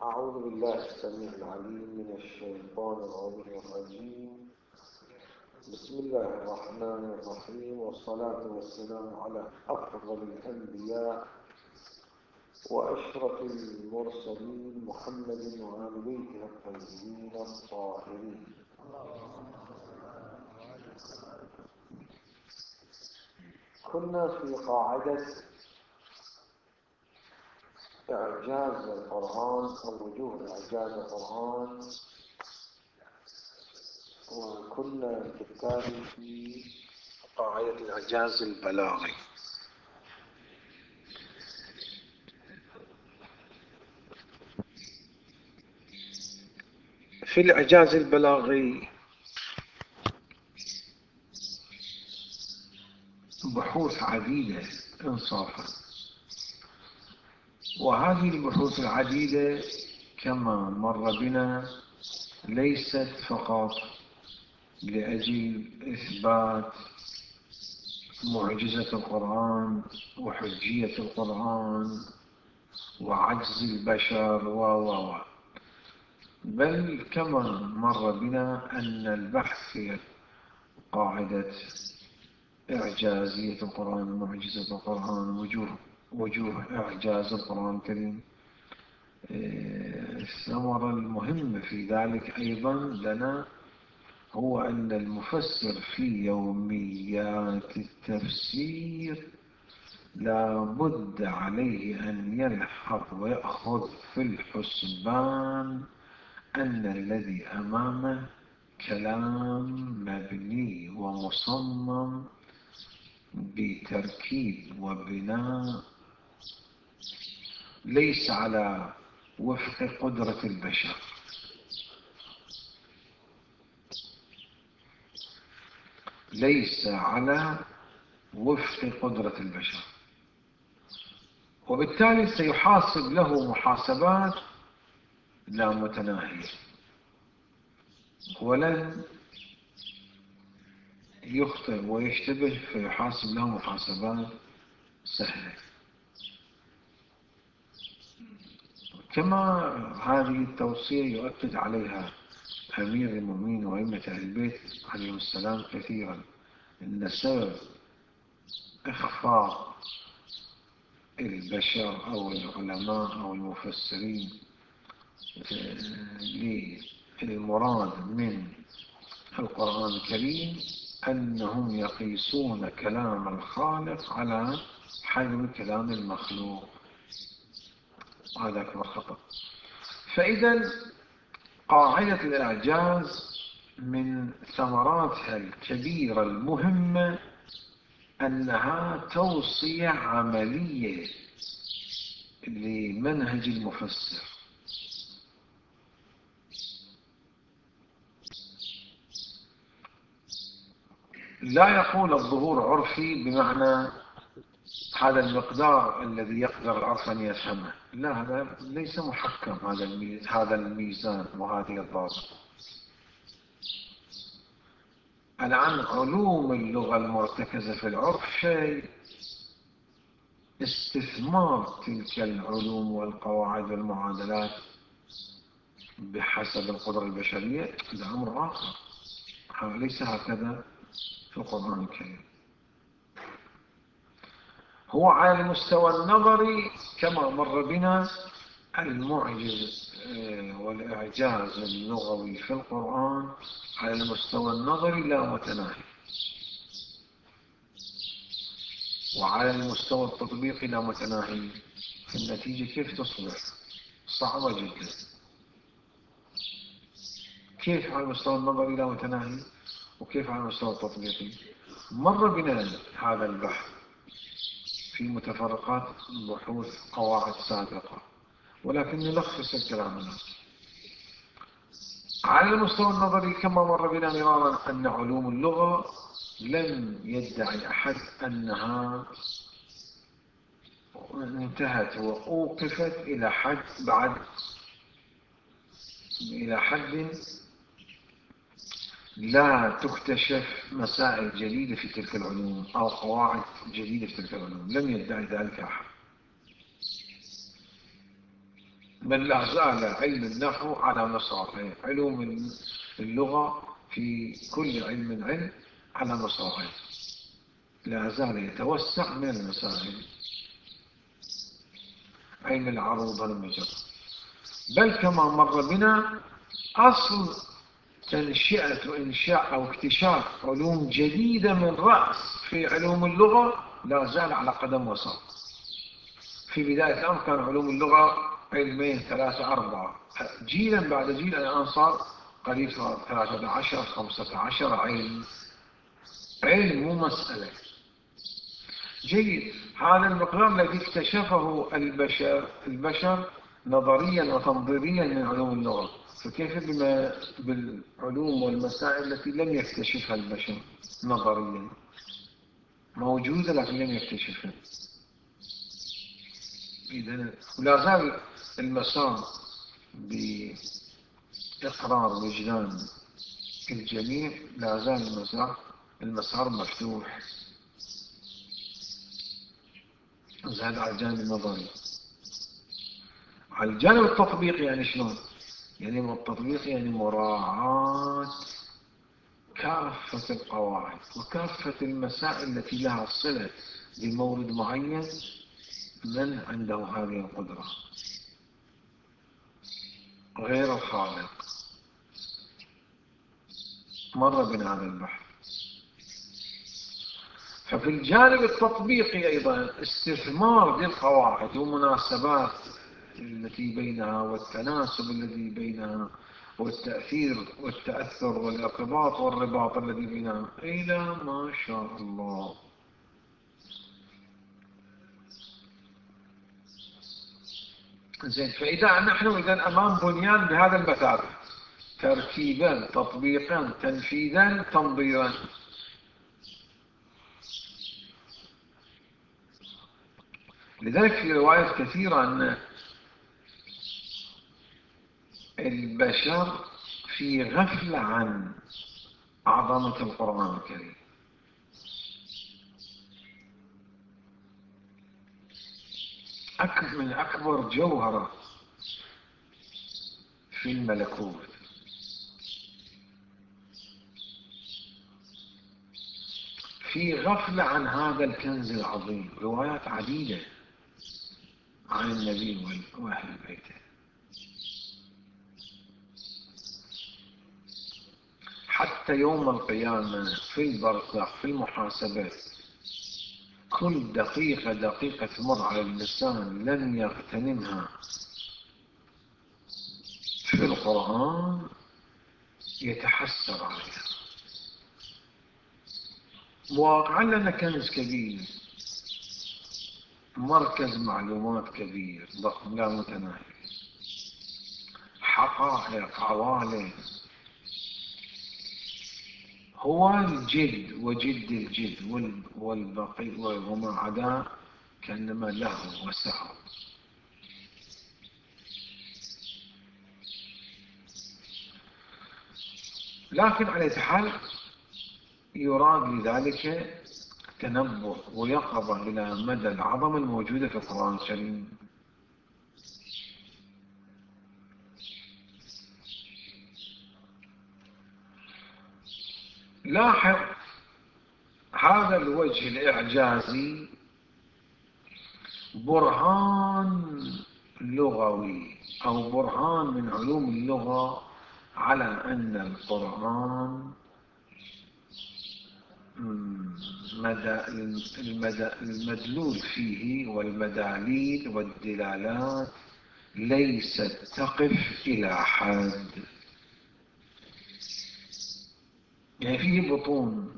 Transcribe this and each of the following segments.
أعوذ بالله السميع العليم من الشيطان الرجيم. بسم الله الرحمن الرحيم، والصلاة والسلام على أفضل الأنبياء وأشرف المرسلين محمد وآل بيته الطيبين الطاهرين. كنا في قاعدة إعجاز القرآن أو وجوه إعجاز القرآن، وكنا بالتالي في قاعدة الإعجاز البلاغي. في الإعجاز البلاغي بحوث عديدة انصافا، وهذه البحوث العديدة كما مر بنا ليست فقط لأجل إثبات معجزة القرآن وحجية القرآن وعجز البشر بل كما مر بنا أن البحث في قاعدة إعجازية القرآن ومعجزة القرآن وجوه إعجاز القرآن الكريم، الثمرة المهمة في ذلك أيضا لنا هو أن المفسر في يوميات التفسير لا بد عليه أن يلحظ ويأخذ في الحسبان أن الذي أمامه كلام مبني ومصمم بتركيب وبناء ليس على وفق قدرة البشر، ليس على وفق قدرة البشر، وبالتالي سيحاسب له محاسبات لا متناهية، ولن يخطئ ويشتبه فيحاسب له محاسبات سهلة. كما هذه التوصية يؤكد عليها أمير المؤمنين وأئمة أهل البيت عليهم السلام كثيرا، إن سبب إخفاء البشر أو العلماء أو المفسرين للمراد من القرآن الكريم أنهم يقيسون كلام الخالق على حجم كلام المخلوق، هذا أكبر خطأ. فإذا قاعدة الإعجاز من ثمراتها الكبيرة المهمة أنها توصية عملية لمنهج المفسر. لا يقول الظهور عرفي بمعنى هذا المقدار الذي يقدر العرف أن يفهمه، لا، هذا ليس محكم، هذا الميزان وهذه الضابط. الآن علوم اللغة المرتكزة في العرف شيء، استثمار تلك العلوم والقواعد والمعادلات بحسب القدرة البشرية هذا أمر آخر، ليس هكذا في القرآن الكريم. هو على المستوى النظري كما مر بنا المعجز والإعجاز اللغوي في القرآن على المستوى النظري لا متناهي، وعلى المستوى التطبيقي لا متناهي. في النتيجة كيف تصبح صعبة جدا؟ كيف على المستوى النظري لا متناهي وكيف على المستوى التطبيقي؟ مر بنا هذا البحث في متفرقات بحوث قواعد سابقة، ولكن نلخص الكلام هنا. على المستوى النظري كما مر بنا مرارا أن علوم اللغة لم يدعي أحد أنها انتهت وأوقفت إلى حد لا تكتشف مسائل جديدة في تلك العلوم أو قواعد جديدة في تلك العلوم، لم يدعي ذلك أحد. بل لا زال علم النحو على مصراعيه، علوم اللغة في كل علم على مصراعيه، لا زال يتوسع من المسائل. علم العروض والمجر، بل كما مر بنا أصل تنشئة وإنشاء أو اكتشاف علوم جديدة من رأس في علوم اللغة لا زال على قدم وساق. في بداية الأمر كان علوم اللغة علمين 3 4، جيلا بعد جيل الآن صار قريب 13 15 علم مو مسألة. جيد، هذا المقدار الذي اكتشفه البشر نظريا وتنظيريا من علوم اللغة، فكيف بما بالعلوم والمسائل التي لم يكتشفها البشر نظريا، موجودة لكن لم يكتشفها. إذن ولا زال المسار بإقرار وجدان الجميع، لا زال المسار مفتوح. زاد على الجانب النظري. على الجانب التطبيقي يعني شلون؟ يعني التطبيق يعني مراعاة كافة القواعد وكافة المسائل التي لها صلة بمورد معين من عنده هذه القدرة غير الخالق. مر بنا هذا البحث. ففي الجانب التطبيقي أيضا استثمار للقواعد ومناسبات التي بينها والتناسب الذي بينها والتأثير والتأثر والارتباط والرباط الذي بينها إلى ما شاء الله. زين، فإذا نحن أمام بنيان بهذا المثابة، تركيبا تطبيقا تنفيذا تنظيرا. لذلك في روايات كثيرة أن البشر في غفلة عن عظمة القرآن الكريم. من أكبر جوهرة في الملكوت، في غفلة عن هذا الكنز العظيم. روايات عديدة عن النبي وأهل بيته، حتى يوم القيامة في البرزخ في المحاسبة كل دقيقة تمر على الإنسان لن يغتنمها في القرآن يتحسر عليها. واقعا لنا كنز كبير، مركز معلومات كبير ضخم لا متناهي، حقائق عوالم، هو الجد وجد الجد والبقي وما عداه كأنما له وسعه. لكن على حال يراد لذلك تنبه ويقظة إلى مدى العظمة الموجودة في القرآن الكريم. لاحظ هذا الوجه الإعجازي برهان لغوي أو برهان من علوم اللغة على أن القرآن المدلول فيه والمداليل والدلالات ليست تقف إلى حد، يعني فيه بطون،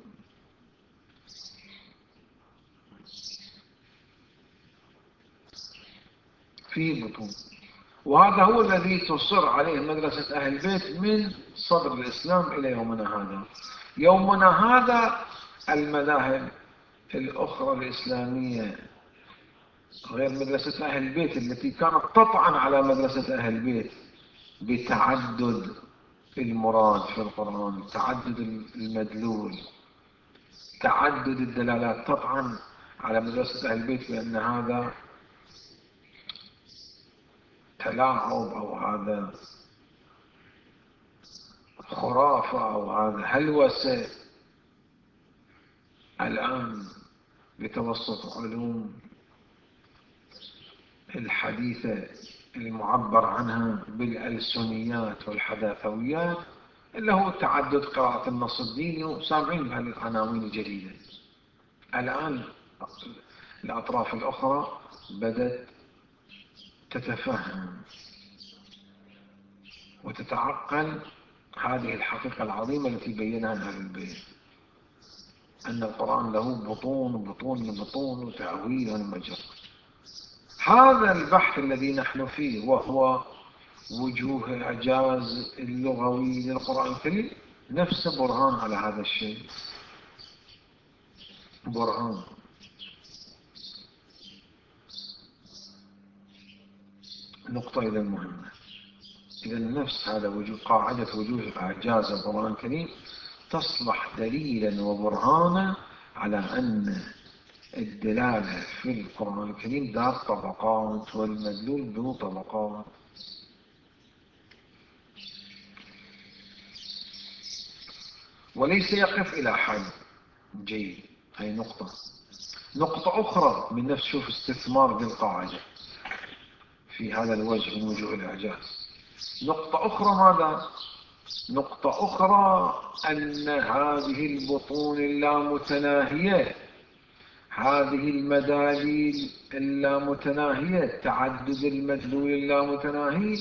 فيه بطون. وهذا هو الذي تصر عليه مدرسة أهل البيت من صدر الإسلام إلى يومنا هذا. يومنا هذا المذاهب الأخرى الإسلامية غير مدرسة أهل البيت التي كانت تطعن على مدرسة أهل البيت بتعدد المراد في القرآن، تعدد المدلول، تعدد الدلالات، تطعن على مدرسة أهل البيت بأن هذا تلاعب أو هذا خرافة أو هذا هلوسة. الآن بتوسط علوم الحديثة المعبر عنها بالألسنيات والحداثويات اللي هو تعدد قراءة النص الديني، وسامعين بهذه العناوين الجديدة. الآن الأطراف الأخرى بدأت تتفهم وتتعقل هذه الحقيقة العظيمة التي بينها أهل البيت، أن القرآن له بطون وبطون وبطون وتأويل ومجر. هذا البحث الذي نحن فيه وهو وجوه إعجاز اللغوي للقرآن الكريم نفس برهان على هذا الشيء، برهان. نقطة إذا مهمة، إذا نفس هذا وجوه قاعدة وجوه إعجاز القرآن الكريم تصبح دليلا وبرهانا على أن الدلالة في القرآن الكريم ذات طبقات والمدلول ذو طبقات. وليس يقف إلى حد. جيد، هي نقطة. نقطة أخرى من نفس، شوف استثمار للقاعدة في هذا الوجه من وجوه الإعجاز. نقطة أخرى ماذا؟ نقطة أخرى أن هذه البطون اللامتناهية، هذه المداليل اللامتناهية، تعدد المدلول اللامتناهي،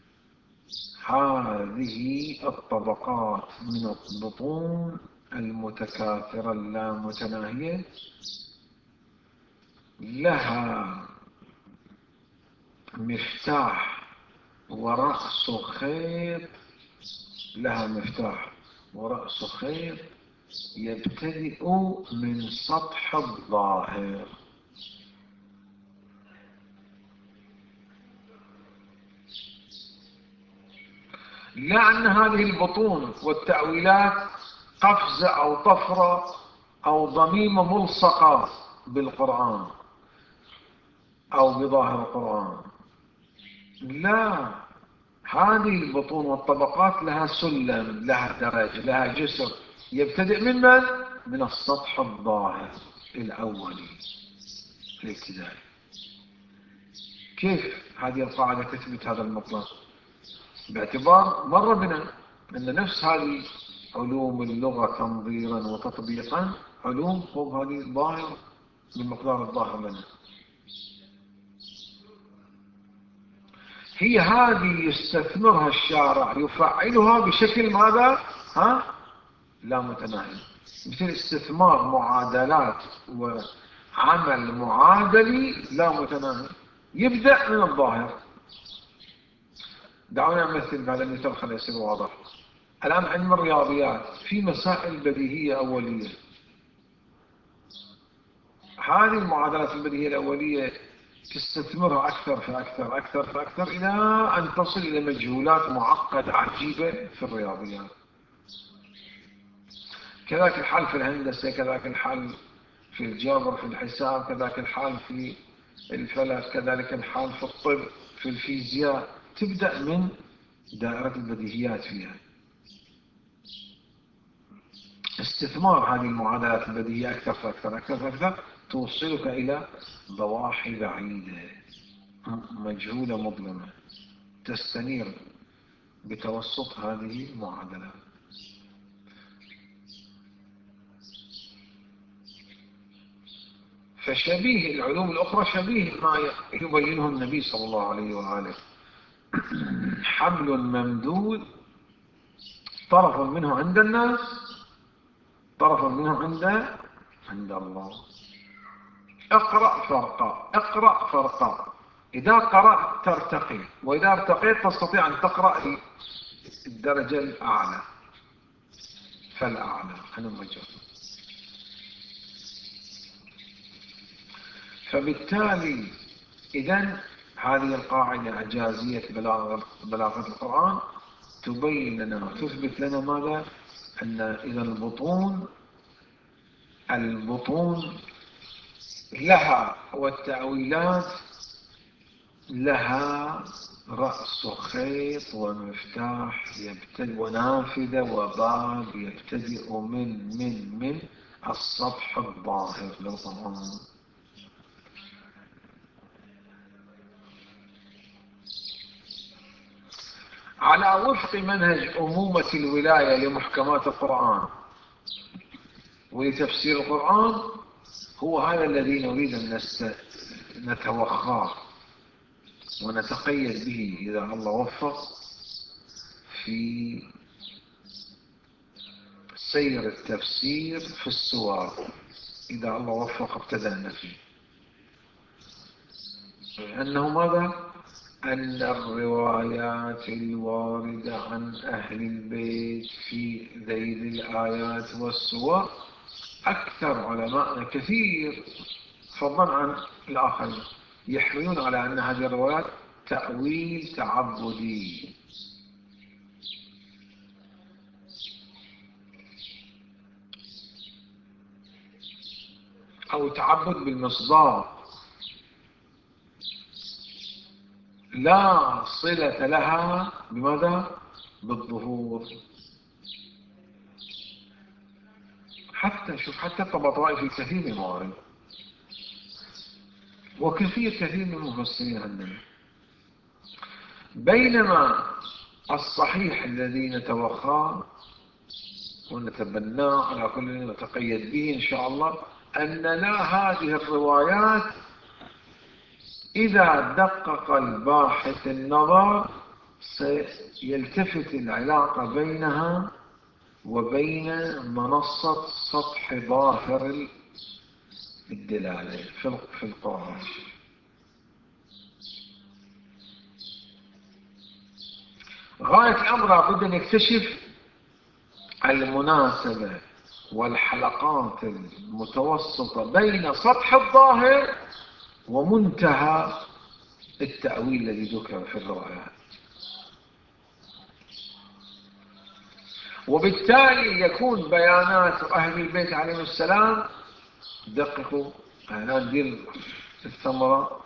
هذه الطبقات من البطون المتكاثرة اللامتناهية لها مفتاح ورأس خيط، لها مفتاح ورأس خيط يبتدئ من سطح الظاهر. لأن هذه البطون والتأويلات قفزة أو طفرة أو ضميمة ملصقة بالقرآن أو بظاهر القرآن. لا، هذه البطون والطبقات لها سلم، لها درج، لها جسر، يبتدئ من من؟ من السطح الظاهر الأولي الابتدائي. كيف هذه القاعدة تثبت هذا المطلق؟ باعتبار مر بنا أن نفس هذه علوم اللغة تنظيرا وتطبيقا علوم فوق هذه الظاهر بمقدار الظاهر لنا. هي هذه يستثمرها الشارع، يفعلها بشكل ماذا؟ لا متناهي، مثل استثمار معادلات وعمل معادلي لا متناهي يبدأ من الظاهر. دعونا نمثل بهذا المثال خلينا يصير واضح. الآن علم الرياضيات في مسائل بديهية أولية، هذه المعادلات البديهية الأولية تستثمرها أكثر فأكثر أكثر فأكثر إلى أن تصل إلى مجهولات معقدة عجيبة في الرياضيات. كذلك الحال في الهندسة، كذلك الحال في الجبر، في الحساب، كذلك الحال في الفلك، كذلك الحال في الطب، في الفيزياء. تبدأ من دائرة البديهيات فيها، استثمار هذه المعادلات البديهية أكثر فأكثر أكثر فأكثر توصلك إلى ضواحي بعيدة مجهولة مظلمة تستنير بتوسط هذه المعادلات. فشبيه العلوم الأخرى شبيه ما يبينه النبي صلى الله عليه وآله، حبل ممدود طرف منه عند الناس، طرف منه عند الله. اقرأ فرقا، اقرأ فرقا. إذا قرأت ترتقي، وإذا ارتقيت تستطيع أن تقرأ الدرجة الأعلى فالأعلى عن المجال. فبالتالي إذن هذه القاعدة إعجازية بلاغة القرآن تبين لنا وتثبت لنا ماذا؟ أن إذا البطون لها والتأويلات لها رأس خيط ومفتاح يبتدئ ونافذة وباب يبتدئ من السطح الظاهر للطعام. على وفق منهج أمومة الولاية لمحكمات القرآن ولتفسير القرآن، هو هذا الذي نريد أن نتوخاه ونتقيد به إذا الله وفق في سير التفسير في السور. إذا الله وفق ابتدأنا فيه، أنه ماذا؟ أن الروايات الواردة عن أهل البيت في ذيل الآيات والسور أكثر علماءنا كثير فضلا عن الآخرين يحملون على أن هذه الروايات تأويل تعبدي، أو تعبد بالمصداق لا صلة لها بماذا؟ بالظهور. حتى الطبطبائي في كثير من الموارد كثير من المفسرين عندنا. بينما الصحيح الذي نتوخاه ونتبناه على كل نتقيد به إن شاء الله، أن لا، هذه الروايات إذا دقق الباحث النظر سيلتفت العلاقة بينها وبين منصة سطح ظاهر الدلالة في القرآن. غاية الأمر لابد أن يكتشف المناسبة والحلقات المتوسطة بين سطح الظاهر ومنتهى التأويل الذي ذكر في الروايات، وبالتالي يكون بيانات أهل البيت عليهم السلام. دققوا هذه الثمرة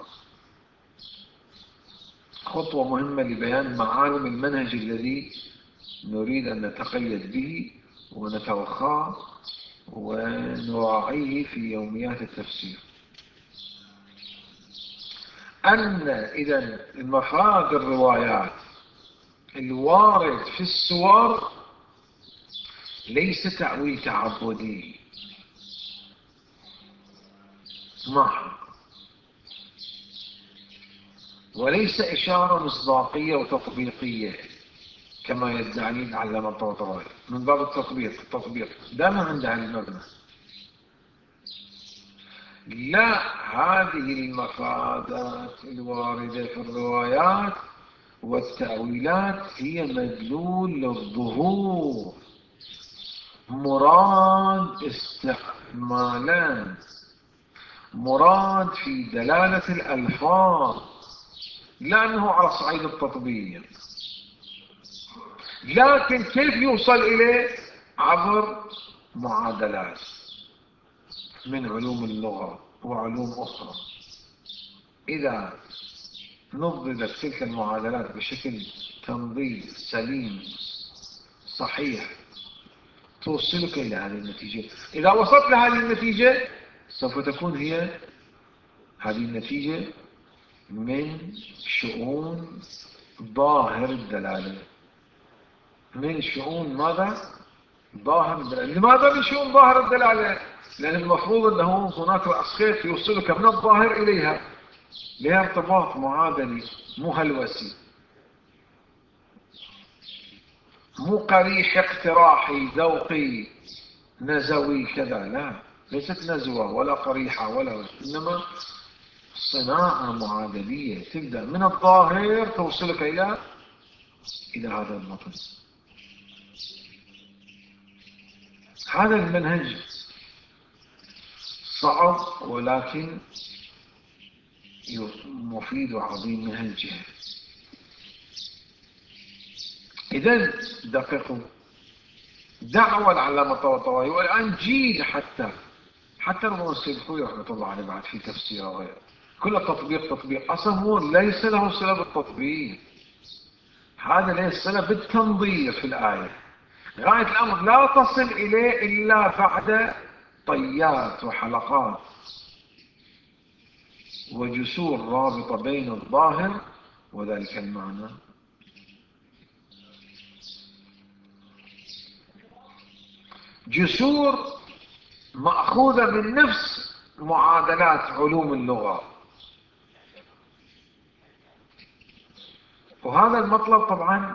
خطوة مهمة لبيان معالم المنهج الذي نريد أن نتقيد به ونتوخاه ونراعيه في يوميات التفسير. أن إذن المفاد الروايات الوارد في السور ليس تأويل تعبدي محض، وليس إشارة مصداقية وتطبيقية كما يدعي العلامة الطبطبائي من باب التطبيق دائما عند أهل المبنى. لا، هذه المفادات الواردة في الروايات والتأويلات هي مدلول للظهور، مراد استعمالا، مراد في دلالة الألفاظ، لأنه على صعيد التطبيق. لكن كيف يوصل إليه؟ عبر معادلات من علوم اللغة وعلوم أخرى. إذا نضبطت تلك المعادلات بشكل تنظيم سليم صحيح توصلك إلى هذه النتيجة. إذا وصلت لهذه النتيجة سوف تكون هي هذه النتيجة من شؤون ظاهر الدلالة، من شؤون ماذا؟ ظاهر الدلالة. لماذا من شؤون ظاهر الدلالة؟ لأن المفروض أنه هناك رأس خيط يوصلك من الظاهر إليها، لها ارتباط معادلي مو هلوسي، مو قريح اقتراحي ذوقي نزوي كذا، لا، ليست نزوة ولا قريحة إنما صناعة معادلية تبدأ من الظاهر توصلك إلى هذا المطلب. هذا المنهج صعب ولكن مفيد وعظيم من هالجهة. إذن دققوا دعوة العلامة الطبطبائي والآن جيل حتى ربما السيد الخوي رحمة الله عليه بعد في تفسيره وغيره، كل التطبيق أصلا هو ليس له صلة بالتطبيق، هذا ليس الصلة بالتنظير في الآية. غاية الأمر لا تصل إليه إلا بعد طيات وحلقات وجسور رابطة بين الظاهر وذلك المعنى. جسور مأخوذة من نفس معادلات علوم اللغة. وهذا المطلب طبعا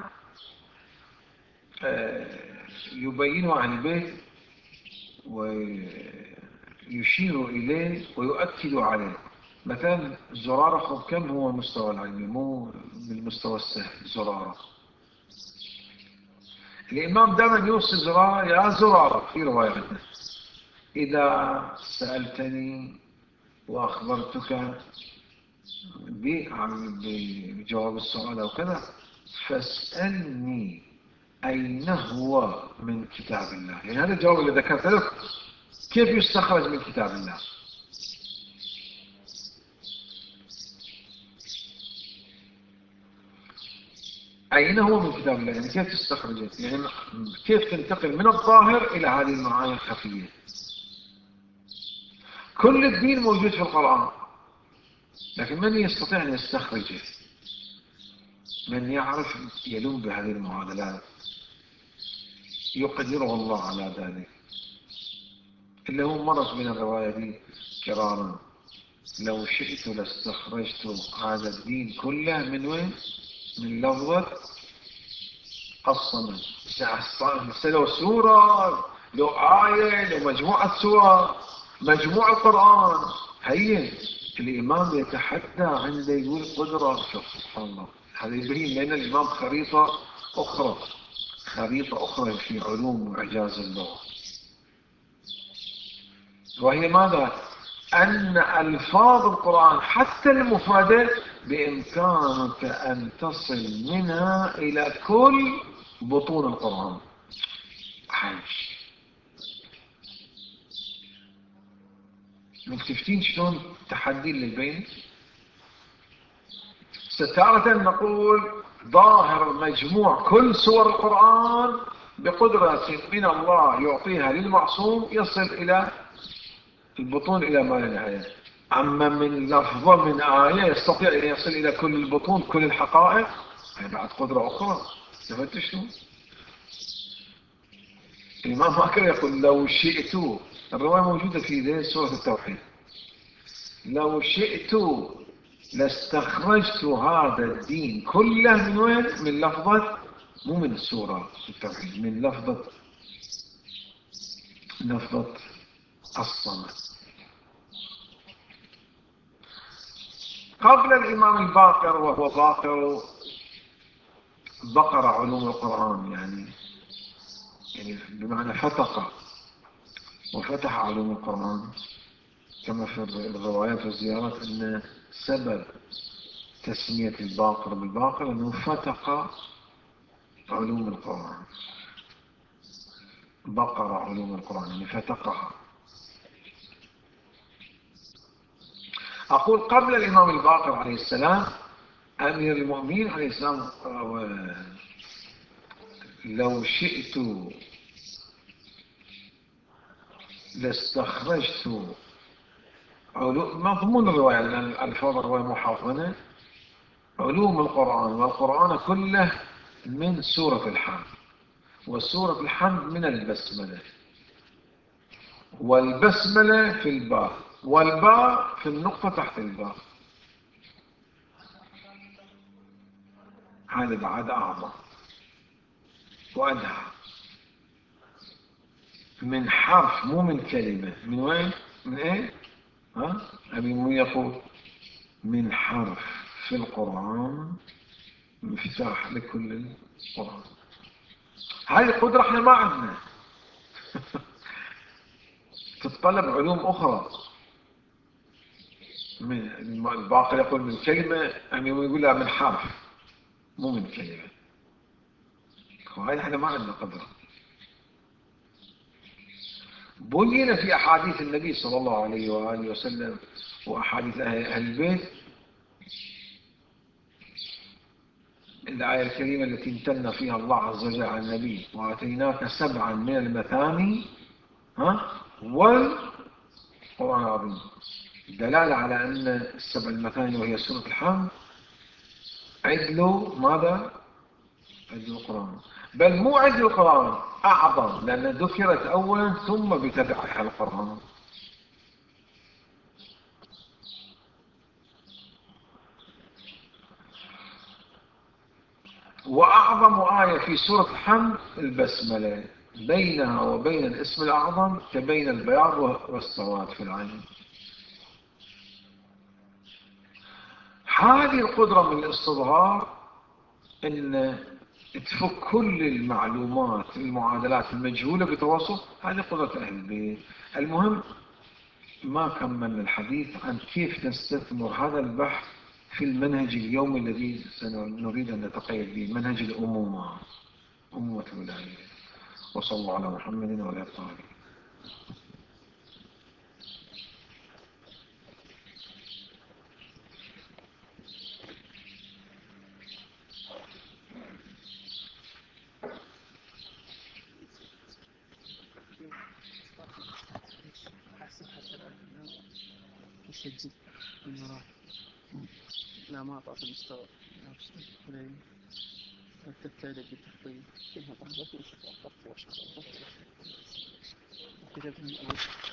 يبينه عن البيت ويشير إليه ويؤكد عليه. مثلا زرارة كم هو المستوى العلمي؟ مو بالمستوى السهل. زرارة الإمام دائما يوصي زرارة: يا زرارة، في رواية عنه: إذا سألتني وأخبرتك بجواب السؤال أو كذا فاسألني أين هو من كتاب الله. يعني هذا الجواب اللي ذكرت لك كيف يستخرج من كتاب الله. أين هو من كتاب الله؟ يعني كيف تستخرجه؟ يعني كيف تنتقل من الظاهر إلى هذه المعاني الخفية. كل الدين موجود في القرآن، لكن من يستطيع أن يستخرجه؟ من يعرف يلوم بهذه المعادلات يقدره الله على ذلك. اللي هو مرت من الرواية دي كرارا: لو شئت لاستخرجت هذا الدين كله من وين؟ من لفظة الصمد. لو سورة، لو آية، لو مجموعة سور، مجموعة قرآن. هي الإمام يتحدى عنده يقول قدرة. سبحان الله، هذا يبين لأن الإمام خريطة أخرى في علوم وإعجاز اللغة. وهي ماذا؟ أن ألفاظ القرآن حتى المفردة بإمكانك أن تصل منها إلى كل بطون القرآن. عايش مكتفتين شلون تحدي للبين. ستارة نقول ظاهر مجموع كل سور القرآن بقدرة من الله يعطيها للمعصوم يصل إلى البطون إلى ما لا نهاية. أما من لفظة من آية يستطيع أن يصل إلى كل البطون، كل الحقائق، هي بعد قدرة أخرى. شفت شنو؟ الإمام هكذا يقول: لو شئت، الرواية موجودة في سورة التوحيد: لو شئت لاستخرجت هذا الدين كله من وين؟ من لفظة، مو من سورة التوحيد، من لفظة الصمد. قبل الإمام الباقر، وهو باقر بقر علوم القرآن، يعني بمعنى فتق وفتح علوم القرآن، كما في الروايات والزيارات أن سبب تسمية الباقر بالباقر أنه فتق علوم القرآن. بقر علوم القرآن يعني فتقها. أقول قبل الإمام الباقر عليه السلام أمير المؤمنين عليه السلام: لو شئت لاستخرجت مضمون الرواية، لأن الفاظ الرواية محافظة: علوم القرآن والقرآن كله من سورة الحمد، وسورة الحمد من البسملة، والبسملة في الباء، والباء في النقطة تحت الباء. هذا بعد أعظم وأدهى. من حرف مو من كلمة. من وين؟ من إيه؟ أبي مو يقول من حرف في القرآن مفتاح لكل القرآن. هذه القدرة احنا ما عندنا. تتطلب علوم أخرى. من الباقر يقول من كلمة، أمي يقول لها من حرف مو من كلمة. وهذه احنا ما عندنا قدرة. بين في أحاديث النبي صلى الله عليه وآله وسلم وأحاديث أهل البيت الآية الكريمة التي امتن فيها الله عز وجل على النبي وآتيناك 7 من المثاني والقرآن العظيم، دلالة على أن السبع المثاني وهي سورة الحمد عدل ماذا؟ عدل القرآن، بل مو عدل القرآن، أعظم، لأن ذكرت أولا ثم بتبعها القرآن. وأعظم آية في سورة الحمد البسملة، بينها وبين الاسم الأعظم كبين البياض والسواد في العين. هذه القدرة من الاستظهار أن تفك كل المعلومات المعادلات المجهولة بتوسط، هذه قدرة أهل البيت. المهم ما كملنا الحديث عن كيف نستثمر هذا البحث في المنهج اليومي الذي سنريد أن نتقيد به، منهج الأمومة، أمومة الولاية. وصلى الله على محمد وعلى آله وصحبه. يسجل المراه لا ما أعطى المستوى تبتدأ بالتخطيط كتبت من الأول